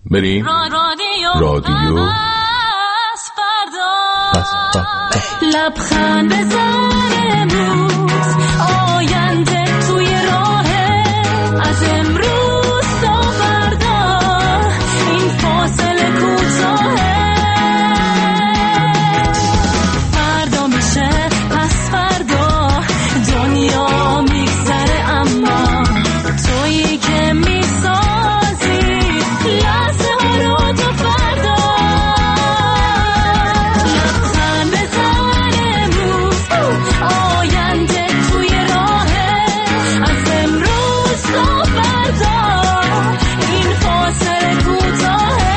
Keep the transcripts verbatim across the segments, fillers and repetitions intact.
بریم رادیو لبخند بزن امروز آینده توی راهه از امروز تا فردا این فاصله کوتاهه فردا میشه پس فردا دنیا میگذره اما تویی که میسازی لحظه ها رو تا فردا لبخند بزن امروز آینده توی راهه از امروز تا فردا این فاصله کوتاهه.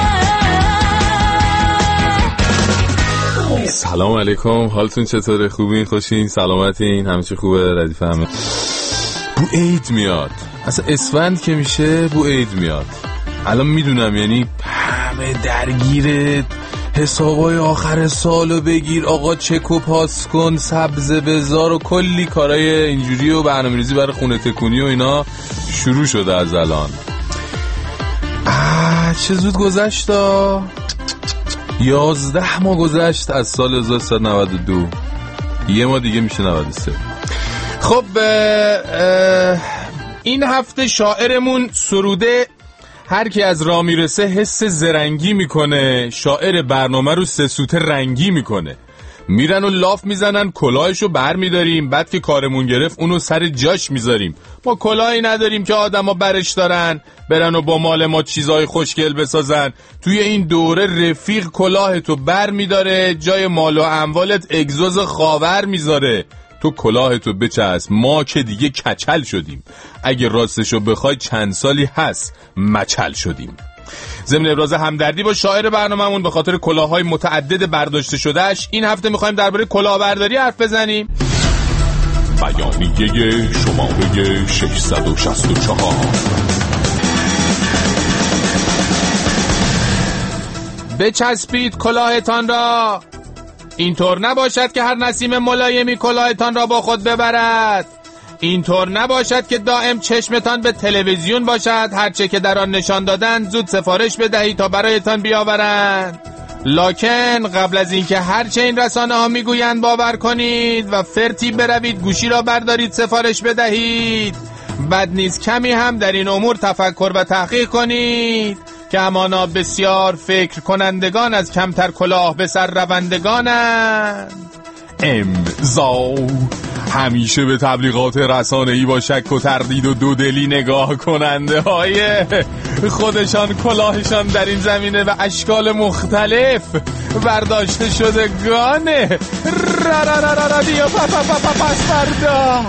سلام علیکم، حالتون چطوره؟ خوبین؟ خوشین؟ سلامتین؟ همیشه خوبه؟ ردیف همه بو عید میاد، اصلا اسفند که میشه بو عید میاد. الان میدونم یعنی همه درگیره حسابای آخر سالو بگیر، آقا چک و پاس کن، سبزه بذار و کلی کارای اینجوری و برنامه‌ریزی برای خونه تکونی و اینا شروع شده از الان. آه چه زود گذشتا، یازده ماه گذشت از سال هزار و سیصد و نود و دو، یه ماه دیگه میشه نود و سه. خب این هفته شاعرمون سروده هر کی از راه میرسه حس زرنگی میکنه، شاعر برنامه رو سه سوته رنگی میکنه. میرن و لاف میزنن کلاهشو بر میداریم، بعد که کارمون گرفت اونو سر جاش میذاریم. ما کلاهی نداریم که آدما برش دارن برن و با مال ما چیزای خوشگل بسازن. توی این دوره رفیق کلاهتو بر میداره، جای مال و اموالت اگزوز خاور میذاره. تو کلاهتو بچسب، ما که دیگه کچل شدیم. اگه راستشو بخوای چند سالی هست مچل شدیم. ضمن ابراز همدردی با شاعر برنامه‌مون به خاطر کلاه‌های متعدد برداشته شدهش، این هفته می‌خوایم درباره کلاهبرداری حرف بزنیم. بیانیه شماره ششصد و شصت و چهار. بچسبید کلاهتان را، اینطور نباشد که هر نسیم ملایمی کلاهتان را با خود ببرد. اینطور نباشد که دائم چشمتان به تلویزیون باشد، هرچه که در آن نشان دادن زود سفارش بدهید تا برایتان بیاورند. لکن قبل از اینکه هرچه این رسانه ها میگویند باور کنید و فرتی بروید گوشی را بردارید سفارش بدهید. بد نیست کمی هم در این امور تفکر و تحقیق کنید که همانا بسیار فکر کنندگان از کمتر کلاه به سر روندگانند. امضا همیشه به تبلیغات رسانه‌ای با شک و تردید و دودلی نگاه کننده های خودشان کلاهشان در این زمینه و اشکال مختلف برداشته شدگانه. را را را را را دیا پا پا پا پا پس فردا.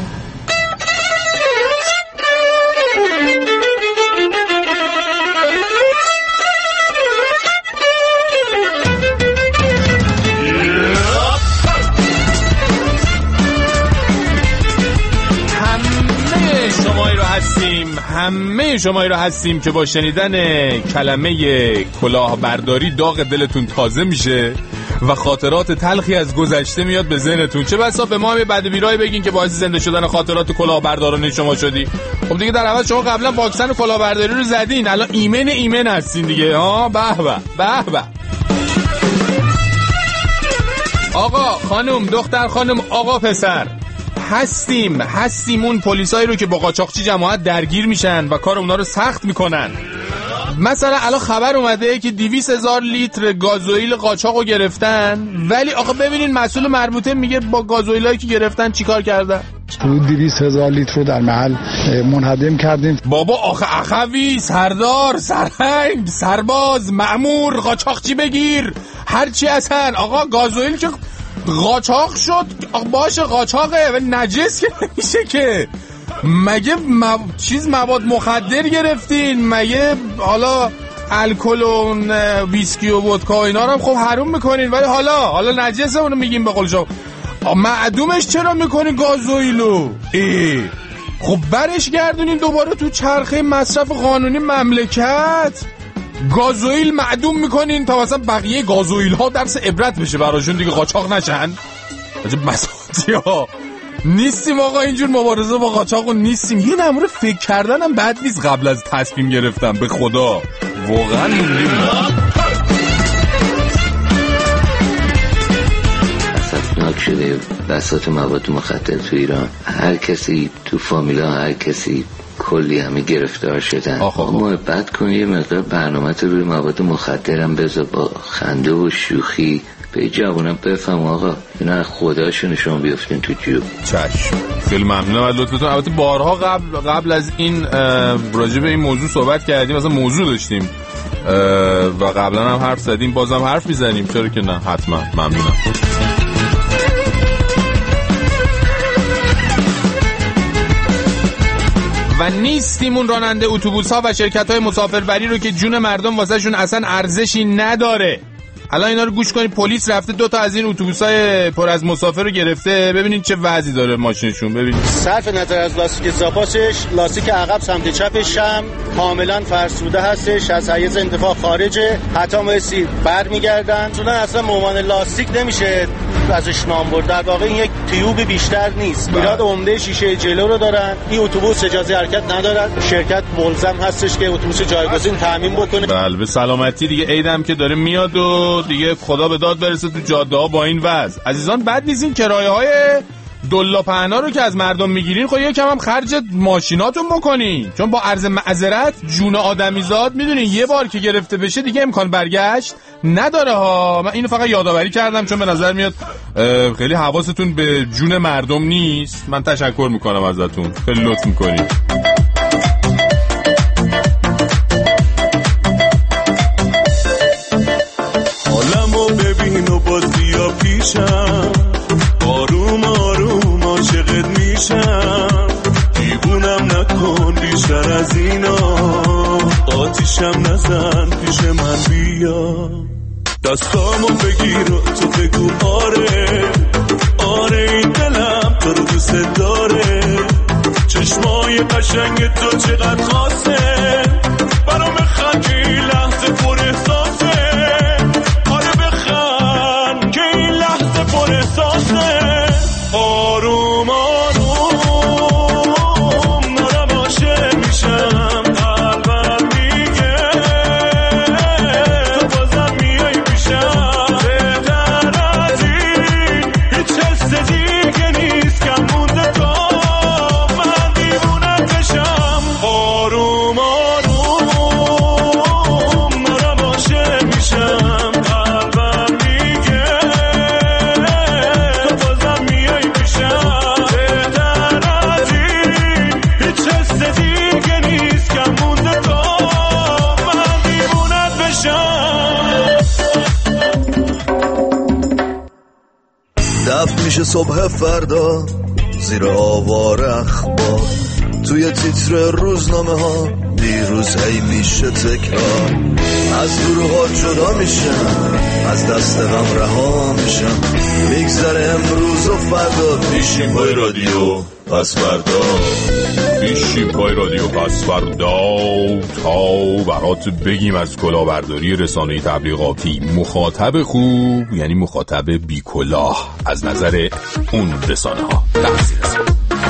شمایی رو هستیم همه شمایی رو هستیم که با شنیدن کلمه کلاهبرداری داغ دلتون تازه میشه و خاطرات تلخی از گذشته میاد به ذهنتون. چه بسا به ما هم بد بیرای بگین که باعث زنده شدن خاطرات کلاهبردارانه شما شدی. خب دیگه در عوض شما قبلا واکسن کلاهبرداری رو زدین، الان ایمن ایمن هستین دیگه. ها به به به به. آقا خانم، دختر خانم، آقا پسر، هستیم هستیم اون پلیسایی رو که با قاچاقچی جماعت درگیر میشن و کار اونا رو سخت میکنن. مثلا الان خبر اومده که دویست هزار لیتر گازوئیل قاچاقو گرفتن، ولی آقا ببینین مسئول مربوطه میگه با گازوئیلایی که گرفتن چیکار کردن. دویست هزار لیتر رو در محل منهدم کردیم. بابا آخه اخوی، سردار، سرهنگ، سرباز، مأمور، قاچاقچی بگیر هرچی هستن. آقا گازوئیل که قاچاق شد، باشه قاچاقه و نجس که نمیشه که. مگه مو... چیز مواد مخدر گرفتین؟ مگه حالا الکل و ویسکی و ودکا اینا رو هم خب حروم میکنین، ولی حالا حالا نجسه اونو میگیم به قول شما. معدومش چرا میکنین گازوئیلو؟ ای خب برش گردونین دوباره تو چرخه مصرف قانونی مملکت. گازوئیل معدوم میکنین تا مثلا بقیه گازوئیل ها درس عبرت بشه براشون دیگه، قاچاق نشن. عجب مساتی ها. نیستیم آقا اینجور مبارزه با قاچاق نیستیم. یه نموره فکر کردنم بد نیست قبل از تصمیم گرفتم، به خدا واقعا موندیم. خطرناک شده بساط مواد مخدر تو ایران. هر کسی تو فامیلا، هر کسی کلی همه گرفتار شدن. محبت کن یه مقدار برنامه تو روی مواد مخدرم بذار، با خنده و شوخی به جوانم بفهم آقا اینا خداشون شما بیافتین تو جیوب. چشم، خیلی ممنونم از لطفتون. البته بارها قبل قبل از این راجع به این موضوع صحبت کردیم، مثلا موضوع داشتیم و قبلا هم حرف زدیم، بازم حرف میزنیم، چرا که نه، حتما. ممنونم. و نیستیم اون راننده اتوبوس ها و شرکت های مسافربری رو که جون مردم واسه شون اصلا ارزشی نداره. الان اینا رو گوش کنید، پلیس رفته دو تا از این اتوبوسای پر از مسافر رو گرفته، ببینید چه وضعی داره ماشینشون. ببینید صرف نظر از لاستیک زاپاسش، لاستیک عقب سمت چپش هم کاملا فرسوده هستش، از حیز انتفاع خارجه، حتی مسی برمیگردن. اصلا اصلا مامان لاستیک نمیشه ازش نام برد، در واقع این یک تیوب بیشتر نیست. ایراد عمده شیشه جلو رو دارن. این اتوبوس اجازه حرکت ندارد، شرکت ملزم هستش که اتوبوس جایگزین تامین بکنه. بله به سلامتی دیگه. عیدم که داره میاد و دیگه خدا به داد برسه تو جاده ها با این وضع. عزیزان بد نیست این کرایه های دلا پهنا رو که از مردم میگیرین، خب یکم هم خرج ماشیناتون بکنین، چون با عرض معذرت جون آدمیزاد میدونین یه بار که گرفته بشه دیگه امکان برگشت نداره ها. من اینو فقط یادآوری کردم چون به نظر میاد خیلی حواستون به جون مردم نیست. من تشکر میکنم ازتون، خیلی لطف میکنین. حالمو ببین و باز بیا پیشم، آروم آروم عاشقت میشم، دیوونم نکن بیشتر از اینا، آتیشم نزن پیش من بیا، دستامو بگیر و تو بگو آره آره این دلم تو رو دوست داره، چشمای قشنگ تو چقدر خاصه برام خندی لحظه پر احساسه، آره بخند که این لحظه پر احساسه، آروم آروم دارم عاشق میشم، قلبم میگه تو بازم میای پیشم، بهتر از این هیچ حس دیگه نیست که مونده تا من دیوونت بشم، آروم آروم دارم عاشق میشم، قلبم میگه تو بازم میای پیشم، بهتر از این هیچ حس دیگه نیست که مونده تا من دیوونت بشم. دفت میشه صبح فردا زیر آوار اخبار، توی تیتر روزنامه ها دیروز هی میشه تکرار، از دروغا جدا میشم، از دست غم رها میشم، میگذره امروز و فردا، پیشیم پای رادیو پس فردا، پیشیم پای رادیو پس فردا تا برات بگیم از کلاهبرداری رسانه‌ای تبلیغاتی. مخاطب خوب یعنی مخاطب بی کلاه از نظر اون رسانه ها. لحظی رسانه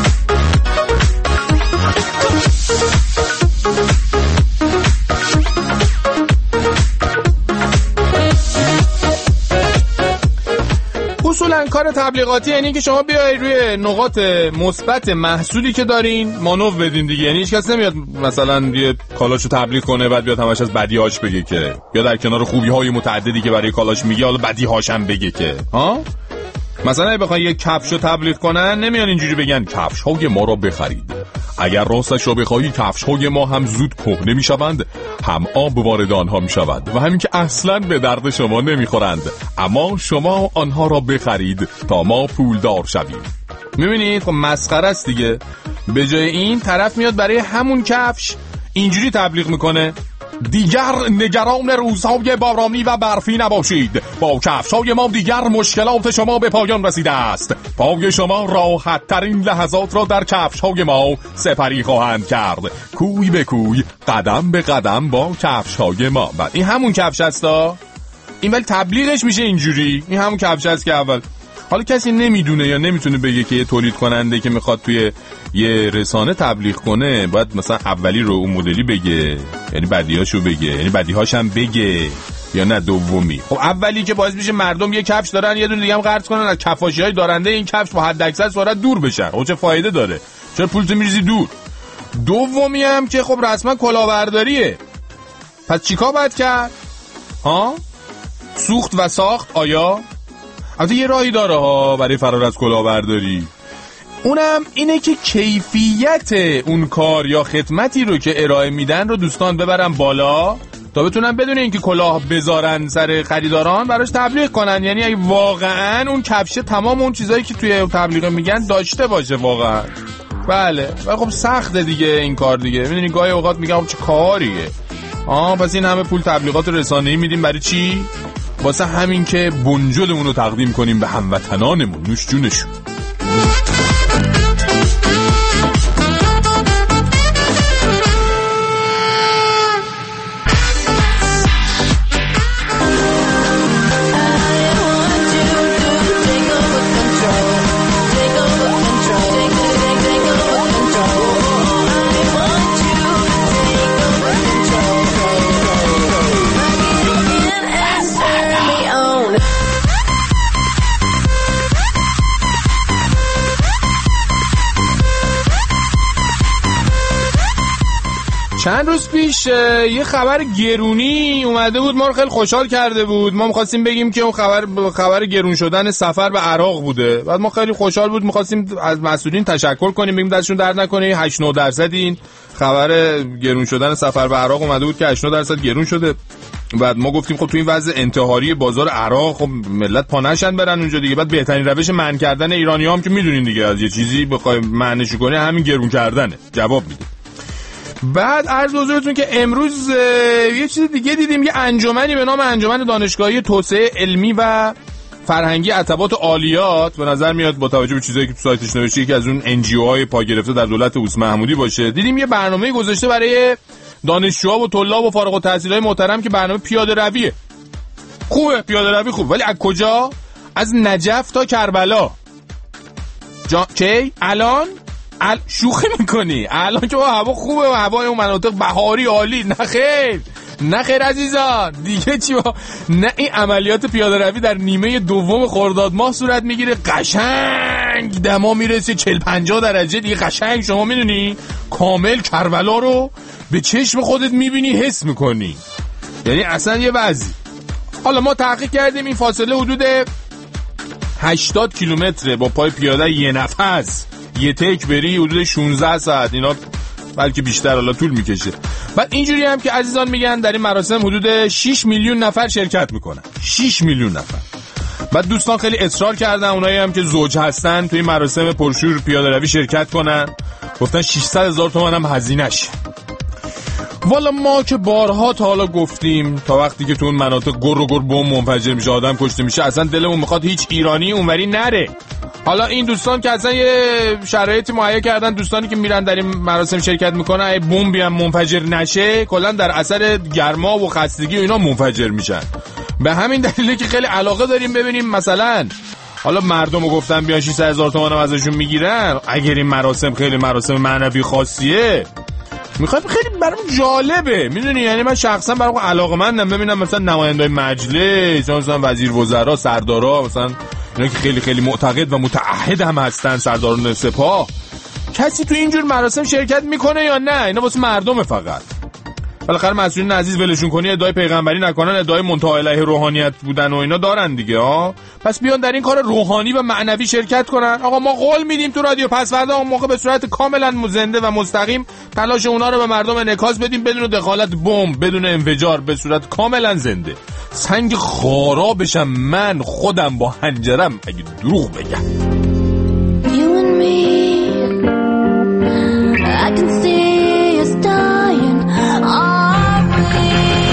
اصولا کار تبلیغاتی یعنی که شما بیاید روی نقاط مثبت محصولی که دارین مانور بدین دیگه. یعنی هیچ کس نمیاد مثلا یه کالاشو تبلیغ کنه بعد بیاد همش از بدیهاش بگه که، یا در کنار خوبی‌های متعددی که برای کالاش میگه حالا بدیهاش هم بگه که ها. مثلا اگه بخوای یه کفشو تبلیغ کنن نمیان اینجوری بگن کفش‌های ما رو بخرید، اگر راستش رو بخوایی کفش‌های ما هم زود کهنه میشوند، هم آب وارد آنها میشود و همین که اصلاً به درد شما نمیخورند، اما شما آنها را بخرید تا ما پولدار شویم. میبینید خب مسخره است دیگه. به جای این طرف میاد برای همون کفش اینجوری تبلیغ میکنه: دیگر نگران روزهای بارانی و برفی نباشید، با کفش‌های ما دیگر مشکلات شما به پایان رسیده است، پای شما راحت ترین لحظات را در کفش‌های ما سپری خواهند کرد، کوی به کوی قدم به قدم با کفش‌های ما. بعد این همون کفش هستا، این ولی تبلیغش میشه اینجوری، این همون کفش هست که اول حالا کسی نمیدونه یا نمیتونه بگه که یه تولید کننده که میخواد توی یه رسانه تبلیغ کنه باید مثلا اولی رو اون مدلی بگه، یعنی بدیهاشو بگه، یعنی بدیهاش هم بگه، یا نه دومی. خب اولی که باعث میشه مردم یه کفش دارن یه دونه دیگه هم قرض کنن از کفاشیای دارنده این کفش با حد اکثر سرعت دور بشن. خب چه فایده داره؟ چرا پولتو میریزی دور؟ دومی هم که خب رسما کلاهبرداریه. پس چیکار باید کرد؟ ها؟ سوخت و ساخت آیا؟ البته یه راهی داره ها برای فرار از کلاهبرداری. اونم اینه که کیفیت اون کار یا خدمتی رو که ارائه میدن رو دوستان ببرن بالا تا بتونن بدون اینکه کلاه بذارن سر خریداران براش تبلیغ کنن. یعنی اگه واقعا اون کفشه تمام اون چیزایی که توی تبلیغ میگن داشته باشه واقعا. بله ولی خب سخته دیگه این کار دیگه. میدونی گاهی اوقات میگم خب چه کاریه. آه پس این همه پول تبلیغات رسانه‌ای میدیم برای چی؟ واسه همین که بنجلمون رو تقدیم کنیم به هموطنانمون. نوش جونشون. چند روز پیش یه خبر گرونی اومده بود، ما رو خیلی خوشحال کرده بود. ما می‌خواستیم بگیم که اون خبر خبر گرون شدن سفر به عراق بوده. بعد ما خیلی خوشحال بود، می‌خواستیم از مسئولین تشکر کنیم، بگیم دستشون درد نکنه. هشت نه درصد این خبر گرون شدن سفر به عراق اومده بود که هشت نه درصد گرون شده. بعد ما گفتیم خب تو این وضع انتحاری بازار عراق خب ملت پا نشن برن اونجا دیگه. بعد بهترین روش منع کردن ایرانی‌ها هم که میدونین دیگه، از یه چیزی بخوای معنیش کنی همین گرون کردنه. جواب میده. بعد عرض حضورتون که امروز یه چیز دیگه دیدیم، یه انجمنی به نام انجمن دانشگاهی توسعه علمی و فرهنگی عتبات عالیات، به نظر میاد با توجه به چیزایی که تو سایتش نوشته یکی از اون ان جی او های پا گرفته در دولت اوس محمودی باشه. دیدیم یه برنامه گذاشته برای دانشجوها و طلاب و فارغ التحصیلای محترم که برنامه پیاده رویه. خوبه پیاده روی خوب، ولی از کجا؟ از نجف تا کربلا. جا... کی؟ الان ال... شوخی میکنی؟ الان که هوا خوبه و هوای اون مناطق بهاری عالی. نه خیر نه خیر عزیزان، دیگه چی با... نه این عملیات پیاده روی در نیمه دوم خرداد ماه صورت میگیره. قشنگ دما میرسه چهل پنجاه درجه دیگه. قشنگ شما میدونی کامل کربلا رو به چشم خودت میبینی، حس میکنی. یعنی اصلا یه وضعی. حالا ما تحقیق کردیم این فاصله حدود هشتاد کیلومتره با پای پیاده یه نفس یه تک بری حدود شانزده ساعت، اینا بلکه بیشتر حالا طول میکشه. بعد اینجوری هم که عزیزان میگن در این مراسم حدود شش میلیون نفر شرکت میکنن. شش میلیون نفر. بعد دوستان خیلی اصرار کردن اونایی هم که زوج هستن توی مراسم پرشور پیاده روی شرکت کنن، گفتن ششصد هزار تومان هم هزینه‌ش. والا ما که بارها تا حالا گفتیم تا وقتی که تو اون مناطق گر و گر بم منفجر میشه، آدم کشته میشه، اصلا دلمون میخواد هیچ ایرانی اونوری نره. حالا این دوستان که اصلا یه شرایطی مهیا کردن، دوستانی که میرن در این مراسم شرکت میکنن ای بمبی هم منفجر نشه، کلا در اثر گرما و خستگی و اینا منفجر میشن. به همین دلیله که خیلی علاقه داریم ببینیم مثلا حالا مردمو گفتن بیان ششصد هزار تومان هم ازشون میگیرن، اگر این مراسم خیلی مراسم معنوی خاصیه میخوام، خیلی برام جالبه میدونی. یعنی من شخصا برام علاقه‌مندم ببینم مثلا نمایندای مجلس، مثلا وزیر وزرا، سردارا، مثلا اینا که خیلی خیلی معتقد و متعهد هم هستن، سرداران سپاه، کسی تو اینجور مراسم شرکت میکنه یا نه؟ اینا واسه مردم فقط. بالاخره مسئولین عزیز ولشون کنی، ادعای پیغمبری نکنن، ادعای منتهی علیه روحانیت بودن و اینا دارن دیگه ها. پس بیان در این کار روحانی و معنوی شرکت کنن. آقا ما قول میدیم تو رادیو پسوردا اون موقع به صورت کاملا زنده و مستقیم تلاش اونا رو به مردم انعکاس بدیم، بدون دخالت بمب، بدون انفجار، به صورت کاملا زنده. سنگ خارا بشم من خودم با حنجرم اگه دروغ بگم. You and me, I can see us dying. Are we?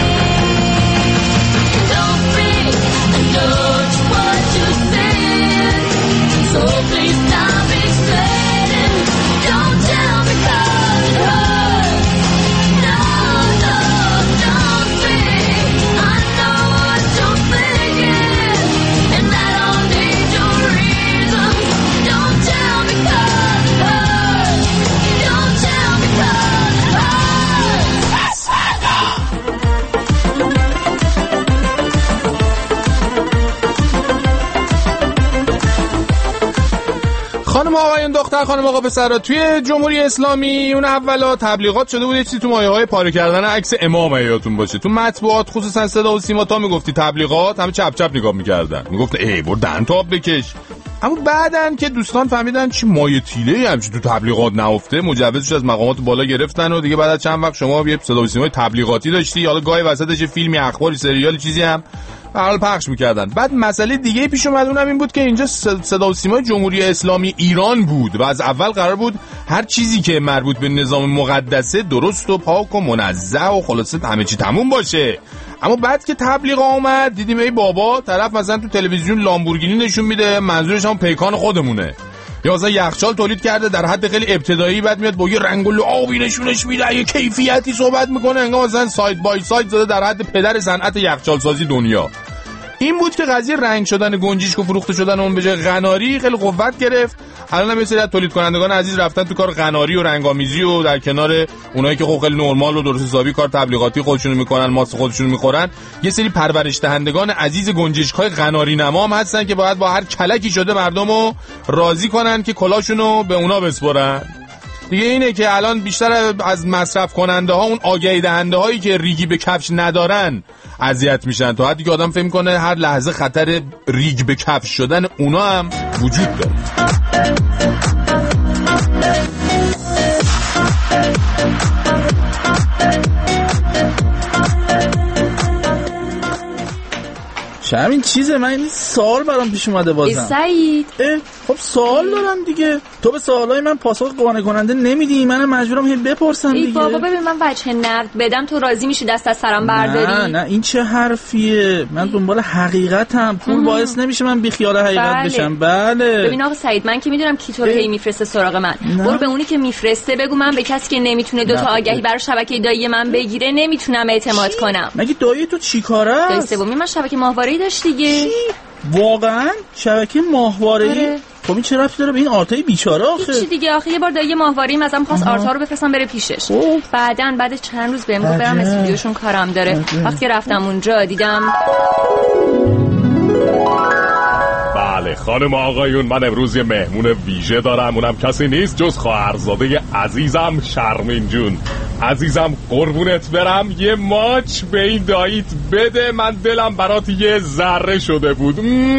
Don't be, I know it's what you're saying, so please stop explaining. Don't tell me 'cause it hurts. No, no, don't be. I know what you're thinking, and I don't need your reason. خانم آقایان دختر خانم آقا پسرا، توی جمهوری اسلامی اون اولا تبلیغات شده بود یه چیزی تو مایه‌های پاره کردن عکس امام یادتون باشه. تو مطبوعات خصوصا صدا و سیما تا میگفتی تبلیغات، همه چپ چپ نگاه می‌کردن، میگفت ای برو دهن تو آب بکش. اما بعدن که دوستان فهمیدن چی مایه تیله همچین تو تبلیغات نهفته، مجوزش از مقامات بالا گرفتن و دیگه بعد از چند وقت شما یه صدا و سیمای تبلیغاتی داشتی، حالا گاهی وسطش فیلمی، اخباری، سریالی چیزی هم به حال پخش می‌کردن. بعد مسئله دیگه پیش اومد، اونم این بود که اینجا صدا و سیمای جمهوری اسلامی ایران بود و از اول قرار بود هر چیزی که مربوط به نظام مقدسه درست و پاک و منزه و خلاصه همه چی تموم باشه. اما بعد که تبلیغ اومد دیدیم ای بابا طرف مثلا تو تلویزیون لامبورگینی نشون میده، منظورش هم پیکان خودمونه، یا مثلا یخچال تولید کرده در حد خیلی ابتدایی، بعد میاد با یه رنگ و لعابی نشونش میده، یه کیفیتی صحبت میکنه انگار مثلا ساید بای ساید زده در حد پدر صنعت یخچال سازی دنیا. این بود که قضیه رنگ شدن گنجیشک و فروخته شدن اون به جای قناری خیلی قوت گرفت. الان هم یه سری از تولید کنندگان عزیز رفتن تو کار قناری و رنگامیزی و در کنار اونایی که خب خیلی نرمال و درست حسابی کار تبلیغاتی خودشونو میکنن، ماست خودشونو میخورن، یه سری پرورش دهندگان عزیز گنجشک‌های قناری نما هم هستن که باید با هر کلکی شده مردمو راضی کنن که کلاشونو به اونا بسپرن. دیگه اینه که الان بیشتر از مصرف کننده ها اون آگهی دهنده هایی که ریگی به کفش ندارن اذیت میشن، تا حدی که آدم فکر میکنه هر لحظه خطر ریگ به کفش شدن اونا هم وجود داره. همین چیزه. من این سوال برام پیش اومده بازم. سعید خب سوال دارم دیگه، تو به سوالای من پاسخ قانع کننده نمیدی، منم مجبورم هی بپرسم دیگه. ای بابا ببین من وجه نقد بدم تو راضی میشی دست از سرم برداری؟ نه نه این چه حرفیه، من دنبال حقیقتم، پول باعث نمیشه من بی خیال حقیقت بله. بشم. بله ببین آقا سعید من که میدونم کی تو رو هی میفرسته سراغ من، نه. برو به اونی که میفرسته بگو من به کسی که نمیتونه دو تا آگهی برای شبکه دایی من بگیره نمیتونم اعتماد کنم. مگه دایی تو چیکاره است؟ دایی سومی من شبکه ماهواره‌ای داشت دیگه. واقعا شبکه ماهواره‌ای؟ آره. خب این چه ربطی داره به این آرتای بیچاره آخه؟ هیچی دیگه آخه یه بار دایی ماهواره‌ای مثلا خواست آرتا رو بفرستم بره پیشش. اوه. بعدن بعد چند روز بهم گفت برم استودیوشون کارم داره. وقتی رفتم اونجا دیدم بله خانم آقایون، من امروز یه مهمون ویژه دارم، اونم کسی نیست جز خواهرزاده عزیزم شرمین جون. عزیزم قربونت برم، یه ماچ به این داییت بده، من دلم برات یه ذره شده بود.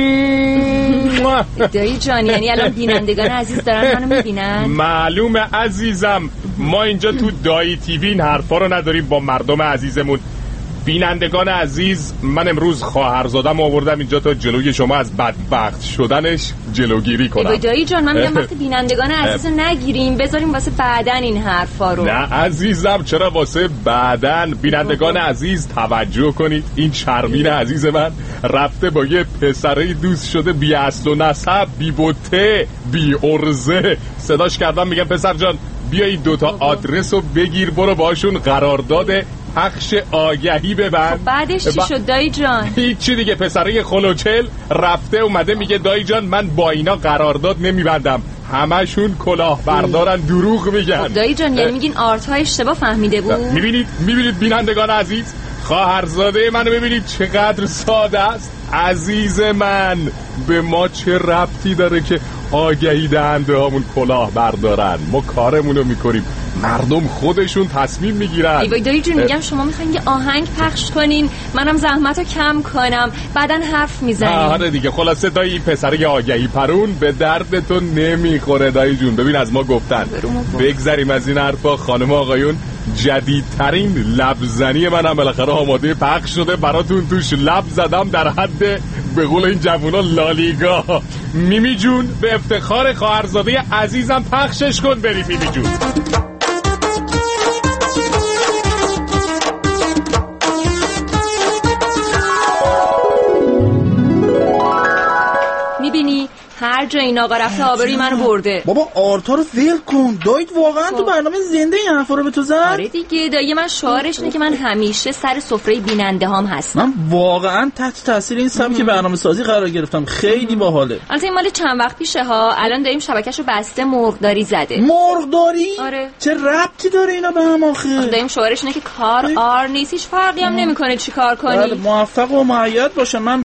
دایی جان یعنی الان بینندگان عزیز دارن منو میبینن؟ معلومه عزیزم، ما اینجا تو دایی تیوی این حرفا رو نداریم با مردم عزیزمون. بینندگان عزیز، من امروز خواهرزادم آوردم اینجا تا جلوی شما از بدبخت شدنش جلوگیری کنم. ای دایی جان من میگم وقتی بینندگان عزیز رو نگیریم بذاریم واسه بعدن این حرفا رو. نه عزیزم چرا واسه بعدن؟ بینندگان عزیز توجه کنید، این شرمین عزیز من رفته با یه پسره دوست شده بی اصل و نسب، بی بوته، بی ارزه. صداش کردم میگم پسر جان بیا این دوتا آدرس رو بگیر برو باشون قرارداد پخش آگهی ببند. خب بعدش چی شد دایی جان؟ هیچی دیگه، پسره خلوچل رفته اومده میگه دایی جان من با اینا قرارداد نمیبندم، همشون کلاه بردارن، دروغ میگن. خب دایی جان یعنی میگین آرتا اشتباه فهمیده بود؟ میبینید میبینید بینندگان عزیز، خواهرزاده منو ببینید چقدر ساده است. عزیز من به ما چه ربطی داره که آگهی دهنده هامون کلاه بردارن؟ ما کارمونو میکنیم، مردم خودشون تصمیم میگیرن. ای وای دایی جون میگم شما میخواین یه آهنگ پخش کنین منم زحمتو کم کنم بعدن حرف میزنیم. آره دیگه خلاصه دایی پسر آگهی پرون به درد تو نمیخوره دایی جون. ببین از ما گفتن بگذریم از این حرفا. خانم آقایون جدیدترین لبزنی منم بالاخره آماده پخش شده براتون، توش لب زدم در حد به قول این جوونا لالیگا. میمی جون به افتخار خواهرزاده عزیزم پخشش کن بریم میمی جون. میبینی هر جا این آقا رفته آبروی منو برده. بابا آرتا رو ول کن، دایت واقعا تو برنامه زنده این حرفا رو به تو زد؟ آره دیگه دایی من شعارش اینه که من همیشه سر سفره بیننده هام هستم. من واقعا تحت تاثیر این سبک برنامه سازی قرار گرفتم، خیلی باحاله. البته این مال چند وقت پیشه ها، الان داریم شبکه‌شو بسته مرغداری زده. مرغداری؟ آره. چه ربطی داره اینا به هم آخه؟ داریم شعارش اینه که کار آر نیست، هیچ فرقی هم نمیکنه چی کار کنی. بله موفق و مؤید باشه. من